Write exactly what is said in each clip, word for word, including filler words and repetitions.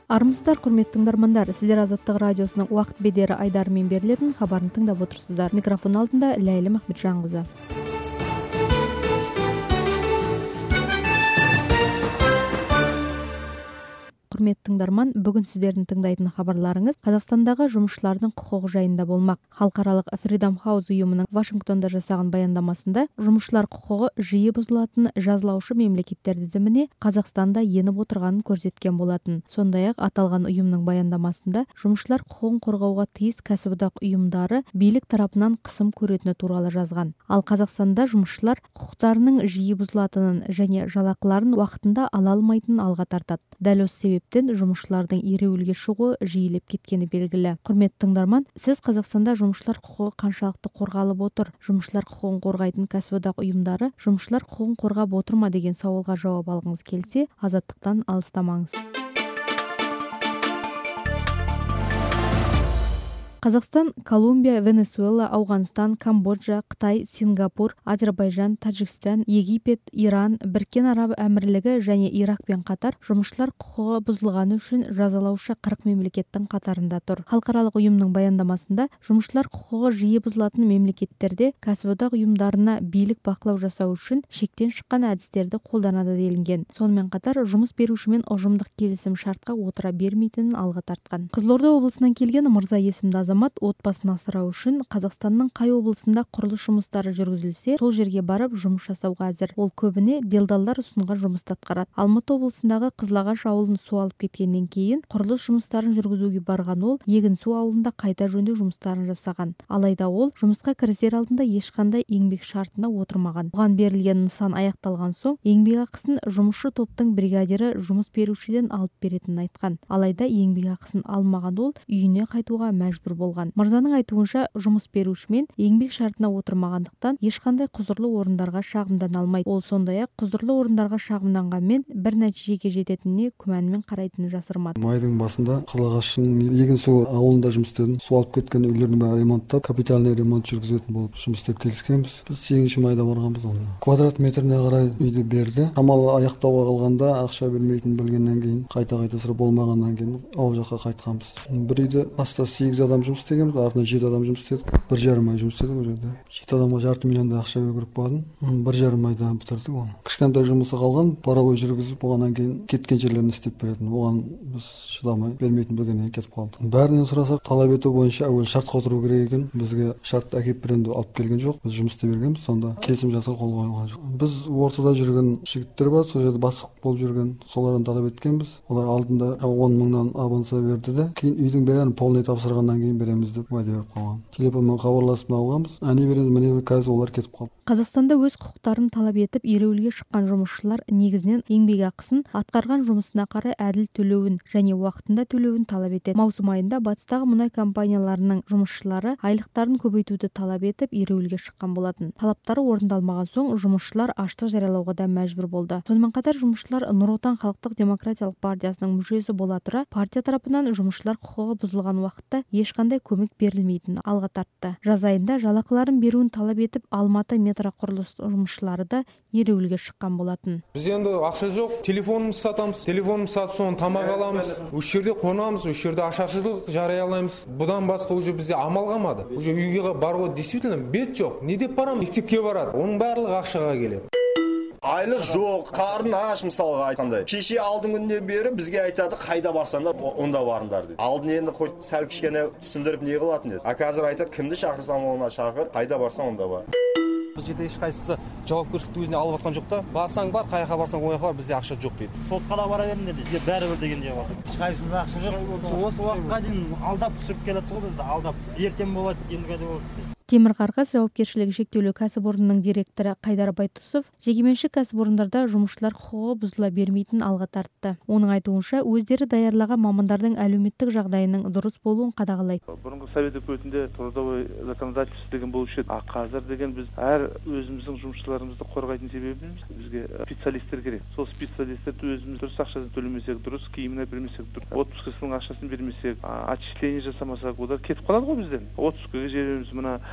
Армысыздар, құрметті тыңдармандар, сіздер Азаттық радиосының уақыт бедері айдарымен берілетін хабарын тыңдап отырсыздар. Микрофон алдында Ләйлі Махметжанқызы. Құрметті тыңдарман, бүгін сіздердің тыңдайтын хабарларыңыз Қазақстандағы жұмысшылардың құқығы жайында болмақ. Халықаралық Freedom House ұйымының Вашингтонда жасаған баяндамасында жұмысшылар құқығы жиі бұзылатын жазалаушы мемлекеттер тізіміне Қазақстанда еніп отырғанын көрсеткен болатын. Сондай-ақ аталған ұйымның баяндамасында жұмысшылар құқығын қорғауға тиіс кәсіподақ ұйымдары билік тарапынан қысым көретіні туралы жазған. Ал Қазақстанда жұмысшылар құқықтарының жиі бұзылатынын және жалақыларын уақытында ала алмайтынын алға тартады. Дәл осы себептен жұмысшылардың ереуілге шығуы жиілеп кеткені белгілі. Құрметті тыңдарман, сіз Қазақстанда жұмысшылар құқығы қаншалықты қорғалып отыр? Жұмысшылар құқығын қорғайтын кәсіподақ ұйымдары жұмысшылар құқығын қорғап отыр ма деген сауалға жауап алғыңыз келсе, Азаттықтан алыстамаңыз. Қазақстан, Колумбия, Венесуэла, Ауғанстан, Камбоджа, Қытай, Сингапур, Азербайжан, Таджикстан, Египет, Иран, Біріккен Араб Әмірлігі және Иракпен қатар жұмысшылар құқығы бұзылғаны үшін жазалаушы қырық мемлекеттің қатарында тұр. Халықаралық ұйымның баяндамасында жұмысшылар құқығы жиі бұзылатын мемлекеттерде кәсіподақ ұйымдарына билік бақылау жасау үшін шектен шыққан әдістерді қолданады делінген. Сонымен қатар жұмыс берушімен ұжымдық келісім шартқа отыра бермейтінін алға тартқан. Қызылорда облысынан келген Мырза есімді азамат отбасын асырау үшін Қазақстанның қай облысында құрылыс жұмыстары жүргізілсе, сол жерге барып жұмыс жасауға әзір. Ол көбіне делдалдар ұсынған жұмысты атқарады. Алматы облысындағы Қызылағаш ауылын су алып кеткеннен кейін құрылыс жұмыстарын жүргізуге барған ол Егінсу ауылында қайта жөндеу жұмыстарын жасаған. Алайда ол жұмысқа кірісер алдында ешқандай еңбек шартына отырмаған. Оған берілген нысан аяқталған соң еңбек ақысын жұмысшы топтың бригадирі жұмыс берушіден алып беретінін айтқан. Алайда еңбек ақысын алмаған ол үйіне қайтуға мәжбүр болған. Мырзаның айтуынша, жұмыс берушімен еңбек шартына отырмағандықтан ешқандай құзырлы орындарға шағымдана алмайды. Ол сондай-ақ құзырлы орындарға шағымданғанмен бір нәтижеге жететініне күмәнмен қарайтынын жасырмады. Майдың басында Қызылағаштың Егінсу ауылында жұмыс істедім. Су алып кеткен үйлердің бәрін ремонттап, капитальный ремонт жүргізетін болып жұмыс істеп келіскенбіз. Біз сегізінші майда барғанбыз оны. Квадрат метріне қарай үйді берді. Шамалы аяқтауға қалғанда ақша бермейтінін білгеннен кейін, қайта-қайта сұрап болмағаннан кейін ауыл жаққа қайтқанбыз. Бір үйде баста сегіз адам жұмыс істегенбіз, артынан жеті адам жұмыс істедік. Бір жарым ай жұмыс істедік ол жерде. жеті адамға жарты миллиондай ақша беру керек болған. Бір жарым айда бітірдік оны. Кішкентай жұмысы қалған, паровой жүргізіп, оғаннан кейін кеткен жерлерін істеп беретін. Оған біз шыдамай бермейтін білгеннен кетіп қалдық. Бәрінен сұрасақ, талап ету бойынша әуел шартқа отыру керек екен. Бізге шарт әкеп беремін деп алып келген жоқ. Біз жұмыс істеп бергенбіз, сонда келісім шартқа қол қойылған жоқ. Біз ортада жүрген жігіттер бар, сол жерде бастық болып жүрген, солардан талап еткенбіз. Олар алдында он мыңнан аванса берді де, кейін үйдің бәрін полный тапсырғаннан кейін береміз деп уәде беріп қалған. Телефонмен хабарласып алғанбыз. Әне береміз, міне қазір олар кетіп қалды. Қазақстанда өз құқықтарын талап етіп ереуілге шыққан жұмысшылар негізінен еңбек ақысын атқарған жұмысына қарай әділ төлеуін және уақытында төлеуін талап етеді. Маусым айында батыстағы мұнай компанияларының жұмысшылары айлықтарын көбейтуді талап етіп ереуілге шыққан болатын. Талаптары орындалмаған соң жұмысшылар аштық жариялауға да мәжбүр болды. Сонымен қатар жұмысшылар Нұр Отан халықтық демократиялық партиясының мүшесі бола тұра, партия тарапынан жұмысшылар құқығы бұзылған уақытта ешқандай көмек берілмейтінін алға тартты. Жаз айында жалақыларын беруін талап етіп Алматы құрылыс жұмысшылары да ереуілге шыққан болатын. Біз енді ақша жоқ, телефонымыз сатамыз, телефонымыз сатып соны тамақ аламыз, үш жерде қонамыз, үш жерде ашаршылық жариялаймыз. Бұдан басқа уже бізде амал қалмады. Уже үйге баруға действительно бет жоқ. Не деп барамыз? Мектепке барады. Оның барлығы ақшаға келеді. Айлық жоқ, қарын аш мысалға айтқандай. Кеше алдың күннен бері бізге айтады, қайда барсаңдар, онда барыңдар дейді. Алдын енді қой сәл кішкене түсіндіріп не қылатын еді. А қазір айтады, кімді шақырсам ona шақыр, қайда барсаң онда бар. Бұл жерде ешқайсысы жауапкершілікті өзіне алып жатқан жоқ та. Барсаң бар, қай жаққа барсаң ояққа бар, бізде ақша жоқ дейді. Сотқа да бара беріңдер дейді. Бәрібір дегендей бар. Ешқайсымызда ақша жоқ. Осы уақытқа дейін алдап түсіріп келеді ғой бізді, алдап. Ертең болады, ендігі де болады. Темір Қарғас жауапкершілігі шектеулі кәсіпорнының директоры Қайдар Байтұсов жекеменшік кәсіпорындарда жұмысшылар құқығы бұзыла бермейтінін алға тартты. Оның айтуынша, өздері даярлаған мамандардың әлеуметтік жағдайының дұрыс болуын қадағалайды. Бұрынғы совет өкіметінде трудовой законодательство деген болушы еді. А қазір деген біз әр өзіміздің жұмысшыларымызды қорғайтын себебіміз бізге специалистер керек. Сол специалистерді өзіміз дұрыс ақшасын төлемесек, дұрыс киімін бермесек, отпускасының ақшасын бермесек, отчисление жасамасақ, олар кетіп қалады ғой бізден. Отпускаға жібереміз, мына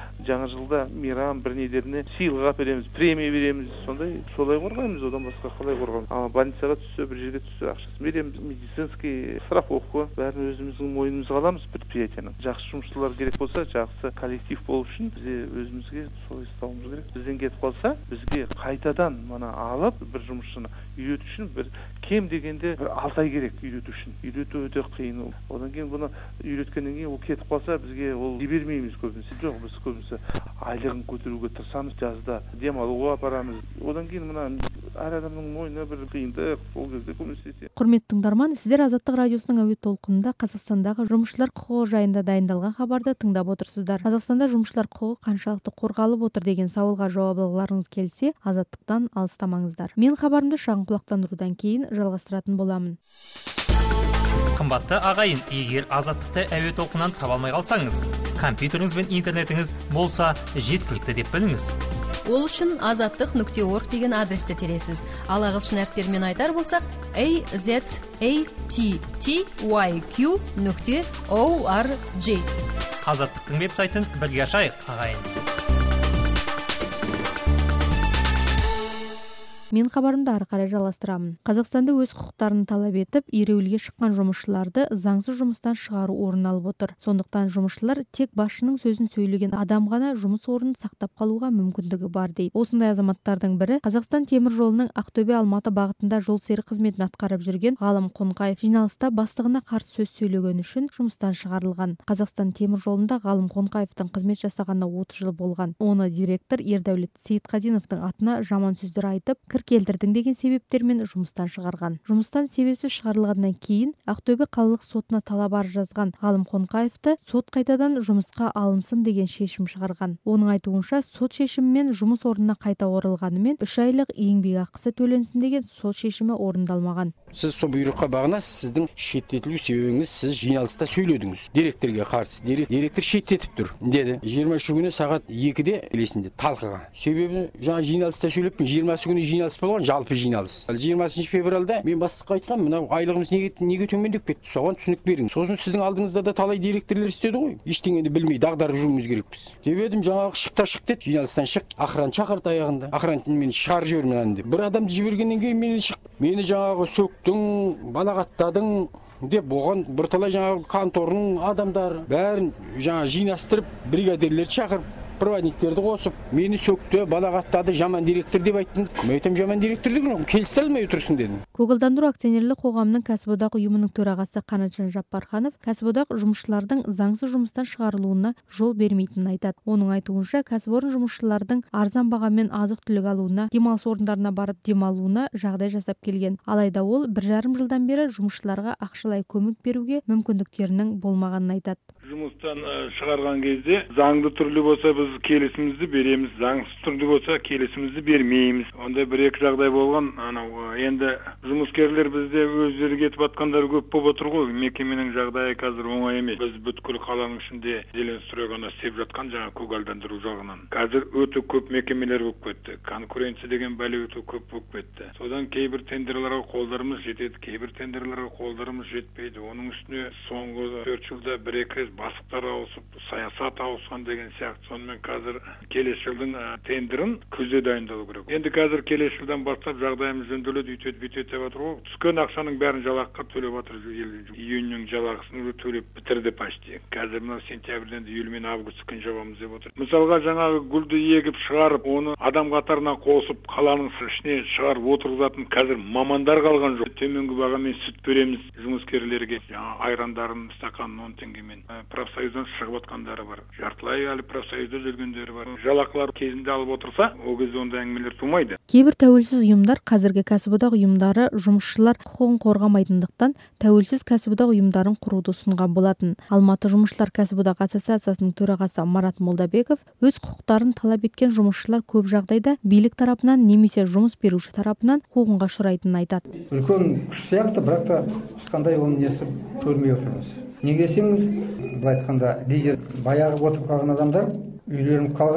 жаңа жылда мейрам бір недеріне сыйлық береміз, премия береміз, сондай солай қорғаймыз, одан басқа қалай қорғаймыз. Ал больницаға түссе, бір жерге түссе, ақшасын береміз, медицинский страховка бәрін өзіміздің мойнымызға аламыз предприятияның. Жақсы жұмысшылар керек болса, жақсы коллектив болу үшін бізде өзімізге солай ұстауымыз керек. Бізден кетіп қалса, бізге қайтадан мана алып бір жұмысшыны үйрету үшін бір кем дегенде бір алты ай керек үйрету үшін. Үйрету өте қиын. Одан кейін бұны үйреткеннен кейін ол кетіп қалса, бізге ол бермейміз көбінесе. Жоқ, біз көбінесе айлығын көтеруге тырысамыз, жазда демалуға апарамыз. Одан кейін мына әр адамның мойнына бір қиындық, ол кезде көмектеседі. Құрметті тыңдарман, сіздер Азаттық радиосының әуе толқынында Қазақстандағы жұмысшылар құқығы жайында дайындалған хабарды тыңдап отырсыздар. Қазақстанда жұмысшылар құқығы қаншалықты қорғалып отыр деген сауалға жауап алғыларыңыз келсе, Азаттықтан алыстамаңыздар. Мен хабарымды шағын құлақтандырудан кейін жалғастыратын боламын. Қымбатты ағайын, егер Азаттықты әуе толқынынан таба алмай қалсаңыз, компьютеріңіз бен интернетіңіз болса жеткілікті деп біліңіз. Ол үшін азаттық нүкте орг деген адресті тересіз. Ал ағылшын әріптерімен айтар болсақ, a z a t t y q нүкте org. Азаттықтың веб-сайтын бірге ашайық, ағайын. Мен хабарымды ары қарай жалғастырамын. Қазақстанда өз құқықтарын талап етіп, ереуілге шыққан жұмысшыларды заңсыз жұмыстан шығару орын алып отыр. Сондықтан жұмысшылар тек басшының сөзін сөйлеген адам ғана жұмыс орнын сақтап қалуға мүмкіндігі бар дейді. Осындай азаматтардың бірі Қазақстан темір жолының Ақтөбе-Алматы бағытында жол серік қызметін атқарып жүрген Ғалым Қонқаев жиналыста бастығына қарсы сөз сөйлегені үшін жұмыстан шығарылған. Қазақстан темір жолында Ғалым Қонқаевтың қызмет жасағанына отыз жыл болған. Оны директор Ердәулет Сейітқадиновтың атына жаман сөздер айтып, келтірдің деген себептермен жұмыстан шығарған. Жұмыстан себепсіз шығарылғаннан кейін Ақтөбе қалалық сотына талап арыз жазған Ғалым Қонқаевты сот қайтадан жұмысқа алынсын деген шешім шығарған. Оның айтуынша, сот шешімімен жұмыс орнына қайта оралғанымен үш айлық еңбек ақысы төленсін деген сот шешімі орындалмаған. Сіз сол бұйрыққа бағынасыз, сіздің шеттетілу себебіңіз, сіз жиналыста сөйледіңіз. Директорға қарсы. Директор шеттетіп тұр деді. жиырмасы күні сағат екіде келесінде талқыға. Себебі жаңа жиналыста сөйлеппін, жиырмасы күні жиналыс болған, жалпы жиналыс. жиырмасыншы февральда мен бастыққа айтқам, мынау айлығымыз неге неге төмендеп кетті? Соған түсінік беріңіз. Сосын сіздің алдыңызда да талай директорлар істеді ғой. Ештеңені білмей дағдарып жүруіміз керекпіз. Деп едім, жаңағы шықта шық деді, жиналыстан шық. Охран шақырды аяғында. Охран мені шығарып жібермін деп. Бір адамды жібергеннен кейін мені шық. Мені жаңағы сөктің, балағаттадың деп оған бірталай жаңағы конторның адамдары бәрін жаңа жинастырып, бригадирлерді шақырып, проводниктерді қосып, мені сөкті, балағаттады, жаман директор деп айттым. Мен айтам, жаман директор деген келісе алмай отырсың дедім. Көгалдандыру акционерлік қоғамының кәсіподақ ұйымының төрағасы Қанатжан Жаппарханов кәсіподақ жұмысшылардың заңсыз жұмыстан шығарылуына жол бермейтінін айтады. Оның айтуынша, кәсіпорын жұмысшылардың арзан бағамен азық-түлік алуына, демалыс орындарына барып демалуына жағдай жасап келген. Алайда ол бір жарым жылдан бері жұмысшыларға ақшалай көмек беруге мүмкіндіктерінің болмағанын айтады. Жұмыстан шығарған кезде заңды түрлі болса біз келісімізді береміз, заңсыз түрде болса келісімізді бермейміз. Онда бір екі жағдай болған, анау енді жұмыскерлер бізде өздері кетіп атқандар көп болып отыр ғой. Мекеменің жағдайы қазір оңай емес. Біз бүткіл қаланың ішінде зеленстрой ғана істеп жатқан жаңа көгалдандыру жағынан. Қазір өте көп мекемелер болып кетті. Конкуренция деген бәле өте көп болып кетті. Содан кейбір тендерларға қолдарымыз жетеді, кейбір тендерларға қолдарымыз жетпейді. Оның үстіне соңғы төрт жылда бір екі бастықтар ауысып, саясат ауысқан деген сияқты. Сонымен қазір келесі жылдың тендерін күзде дайындалу керек. Енді қазір келесі жылдан бастап жағдайымыз жөнделеді, үйтеді, бүйтеді деп жатыр ғой. Түскен ақшаның бәрін жалаққа төлеп жатыр. Июньнің жалақысын төлеп бітірді почти. Қазір мына сентябрьден июль мен август күн жабамыз деп отыр. Мысалға жаңағы гүлді егіп шығарып, оны адам қатарына қосып, қаланың ішіне шығарып отырғызатын қазір мамандар қалған жоқ. Төменгі бағамен сүт береміз жұмыскерлерге. Жаңа айрандарын стақанын он теңгемен. Профсоюздан шығып жатқандары бар. Жартылай әлі профсоюзда жүргендері бар. Жалақылар кезінде алып отырса, ол кезде онда әңгімелер тумайды. Кейбір тәуелсіз ұйымдар қазіргі кәсіподақ ұйымдары жұмысшылар құқығын қорғамайтындықтан тәуелсіз кәсіподақ ұйымдарын құруды ұсынған болатын. Алматы жұмысшылар кәсіподақ ассоциациясының төрағасы Марат Молдабеков өз құқықтарын талап еткен жұмысшылар көп жағдайда билік тарапынан немесе жұмыс беруші тарапынан қуғынға ұшырайтынын айтады. Үлкен күш сияқты, бірақ та ешқандай оның несі көрмей отырмыз. Неге десеңіз, былай айтқанда, лидер баяғы отырып қалған адамдар үйлерін қалған,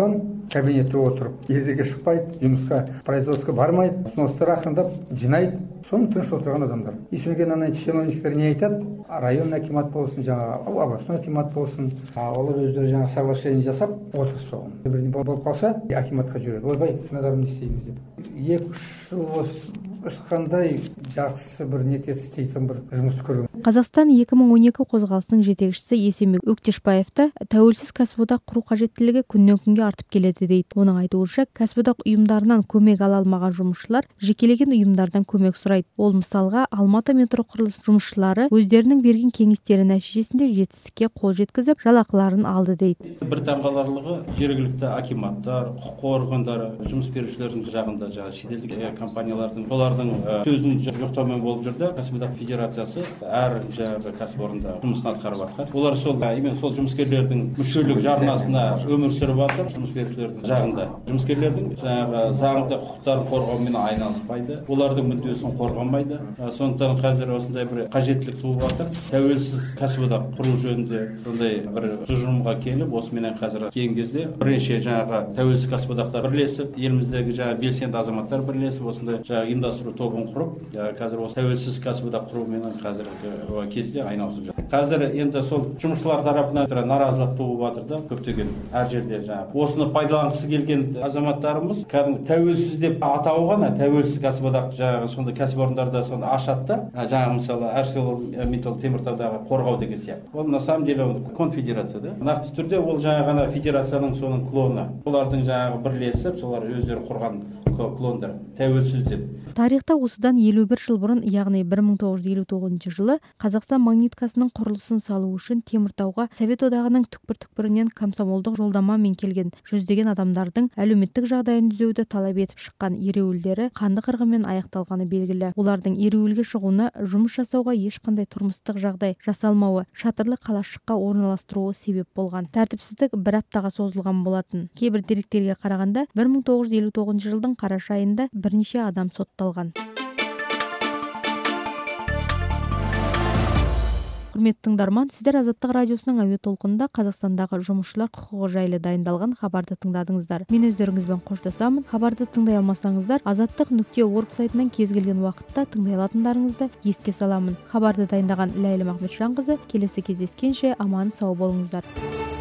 кабинетте отырып ердеге шықпайды, жұмысқа, производствоға бармайды, сносты ақырындап жинайды. Соның тыныш отырған адамдар. И сонымен ана чиновниктер не айтады? Район акимат болсын, жаңа областной акимат болсын, олар өздері жаңа соглашение жасап отырыс соғын. Бірдеңе болып қалса, акиматқа жүреді. Ойбай, мынадар не істейміз деп. Екі-үш жыл ешқандай жақсы бір нетет істейтін бір жұмыс көрген. Қазақстан екі мың он екі қозғалысының жетекшісі Есенбек Өктешбаевты тәуелсіз кәсіподақ құру қажеттілігі күннен күнге артып келеді дейді. Оның айтуынша, кәсіподақ ұйымдарынан көмек ала алмаған жұмысшылар жекелеген ұйымдардан көмек сұрайды. Ол мысалға Алматы метро құрылыс жұмысшылары өздерінің берген кеңестері нәтижесінде жетістікке қол жеткізіп, жалақыларын алды дейді. Бір таңғаларлығы жергілікті акиматтар, құқық органдары, жұмыс берушілердің жағында жаңағы шетелдік компаниялардың олардың сөзін жоқтаумен болып жүрді. Кәсіподақ федерациясы әр жаңағы кәсіпорында жұмысын атқарып жатқан. Олар сол именно сол жұмыскерлердің мүшелік жарнасына өмір сүріп жатыр, жұмыс берушілердің жағында. Жұмыскерлердің жаңағы заңды құқықтарын қорғаумен айналыспайды, олардың мүддесін қорғамайды. Сондықтан қазір осындай бір қажеттілік туып жатыр. Тәуелсіз кәсіподақ құру жөнінде сондай бір тұжырымға келіп, осыменен қазір кейінгі кезде бірнеше жаңағы тәуелсіз кәсіподақтар бірлесіп, еліміздегі жаңағы белсенді азаматтар бірлесіп, осындай жаңағы ұйымдастыру тобын құрып, қазір осы тәуелсіз кәсіподақ құрумен қазіргі кезде айналысып жатыр. Қазір енді сол жұмысшылар тарапынан наразылық туып жатыр да, көптеген әр жерде жаңағы осыны пайдаланғысы келген азаматтарымыз кәдімгі тәуелсіз деп атауы ғана тәуелсіз кәсіподақ жаңағы сондай кәсіпорындарда соны ашады да, жаңағы мысалы ArcelorMittal Теміртаудағы қорғау деген сияқты. Ол на самом деле ол конфедерация да. Нақты түрде ол жаңағы ғана федерацияның соның клоны. Олардың жаңағы бірлесіп, солар өздері құрған клондар, тәуелсіз деп. Тарихта осыдан елу бір жыл бұрын, яғни бір мың тоғыз жүз елу тоғызыншы жылы Қазақстан магниткасының құрылысын салу үшін Теміртауға Совет одағының түкпір-түкпірінен комсомолдық жолдамамен келген жүздеген адамдардың әлеуметтік жағдайын түзеуді талап етіп шыққан ереуілдері қанды қырғынмен аяқталғаны белгілі. Олардың ереуілге шығуына жұмыс жасауға ешқандай тұрмыстық жағдай жасалмауы, шатырлы қалашыққа орналастыруы себеп болған. Тәртіпсіздік бір аптаға созылған болатын. Кейбір деректерге қарағанда бір мың тоғыз жүз елу тоғызыншы жылдың қараша айында бірнеше адам сотталған. Құрметті тыңдарман, сіздер Азаттық радиосының әуе толқынында Қазақстандағы жұмысшылар құқығы жайлы дайындалған хабарды тыңдадыңыздар. Мен өздеріңізбен қоштасамын. Хабарды тыңдай алмасаңыздар, азаттық нүкте орг сайтынан кез келген уақытта тыңдай алатындарыңызды еске саламын. Хабарды дайындаған Ләйлім Ахметжанқызы. Келесі кездескенше аман сау болыңыздар.